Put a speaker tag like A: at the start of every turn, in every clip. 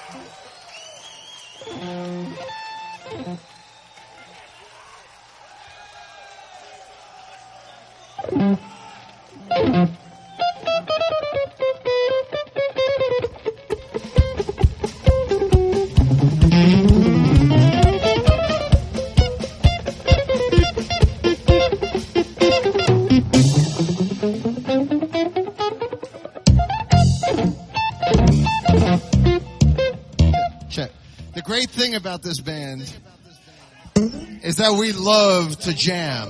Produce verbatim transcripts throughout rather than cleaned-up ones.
A: Check. The great thing about this band is that we love to jam.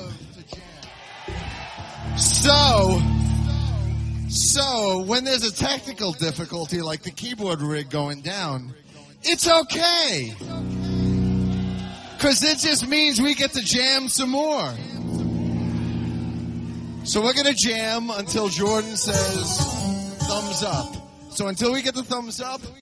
A: So, so when there's a technical difficulty like the keyboard rig going down, it's okay. Because it just means we get to jam some more. So we're going to jam until Jordan says thumbs up. So until we get the thumbs up,